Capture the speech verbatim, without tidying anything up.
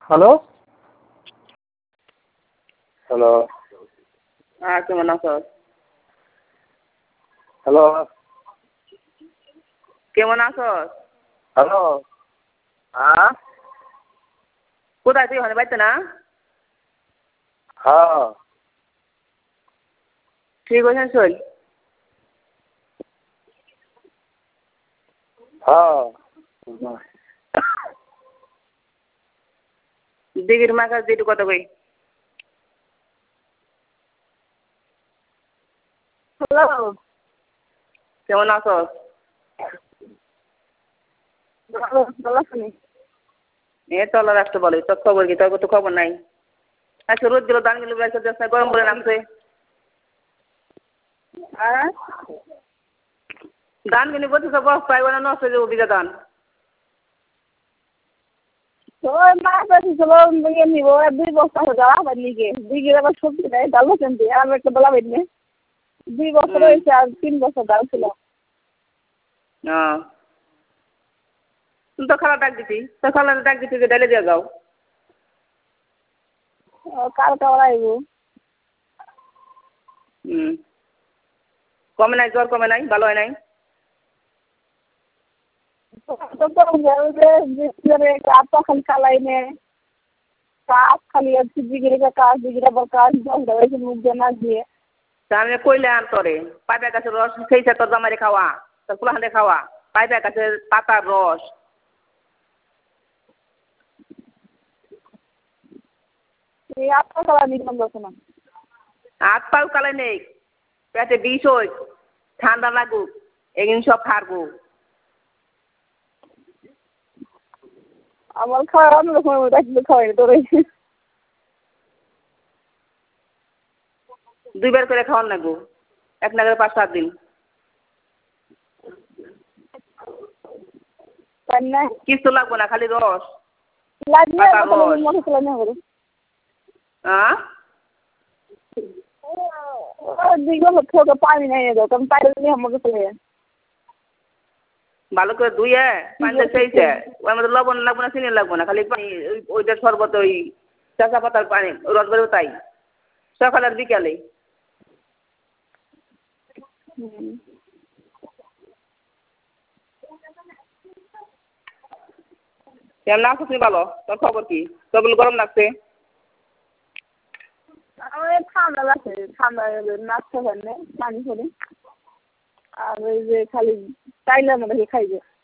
Hello hello হ্যাঁ কেমন আছো? হ্যালো কেমন আছো? হ্যালো হ্যাঁ কোথায় তুই ওখানে বাড়িতে না? হ্যাঁ ঠিক আছেন শোন। হ্যাঁ দিঘির মাছ আর দিটু কত কই? হ্যালো কেমন আছো? ভালো ভালো আছি। এ তো আল্লাহ রাখতে বলে, তোর খবর কি? তোর তো খবর নাই। আজকে রোদ দিল, ধান গুলো বেড়েছে, দেখ না গরম করে নামছে। হ্যাঁ ধান গুলি বলছে তো বস্তায় মানে নষ্ট হয়ে যাবো বিঘা ধান। ওই মাছ আছে চলো নিয়ে নিব দুই বস্তা হয়ে যাওয়া আবার লিগে দুই কিলো আবার সবজি দেয় ডাল বসেন দিয়ে আর একটা বেলা বেরিয়ে দুই বছর হয়েছে আর তিন বছর ডাল ছিল। হ্যাঁ তুই তো খালা ডাক দিতি, তো খালা ডাক দিতি যে ডালে দিয়ে যাও। কালকে ওরা আইব। হুম কমে নাই, জ্বর কমে নাই, ভালো হয় নাই? কাপটা খালি কালাই নে কাপ খালি জিগিরে কাজ জিগিরে আবার কাজ জল দেওয়া মুখ দিয়ে নাচ দিয়ে তা আমি কইলাম তোরে পাইপের গাছের রস খেয়েছে তোর জামাইরে খাওয়া, তোর পোলাহানে খাওয়া, পাইপের গাছের পাতার রস। এই আটটা কালা নিলাম যখন হাত পাও কালে নেই, পেটে বিষ হই, ঠান্ডা লাগুক, এগুলো সব খারবো। আমার খাওয়া অন্যরকম ডাক্তার খাওয়াই তোর দুইবার করে খাওয়ান লাগবো, এক নাগারে পাঁচ সাত দিন। তাই না কিছু লাগবো না, খালি রস লাগবে পাতার রস। মনে চলে না করে হ্যাঁ দুইগুলো হচ্ছে পানি নেই যখন পানি নিয়ে আমাকে চলে ভালো করে ধুয়ে পানিতে সেইছে ওর মধ্যে লবণ লাগবো না, চিনি লাগবো না, খালি পানি ওইটার শরবত ওই চাষা পাতার পানি রস বেরো তাই সকাল আর বিকালে। কেমন আছো তুমি? ভালো, তোর খবর কি? তোর গরম লাগছে? আমার ঠান্ডা লাগছে, ঠান্ডা নাচতে পারে পানি করে আর ওই যে খালি চাইলে আমাদের খাইবে।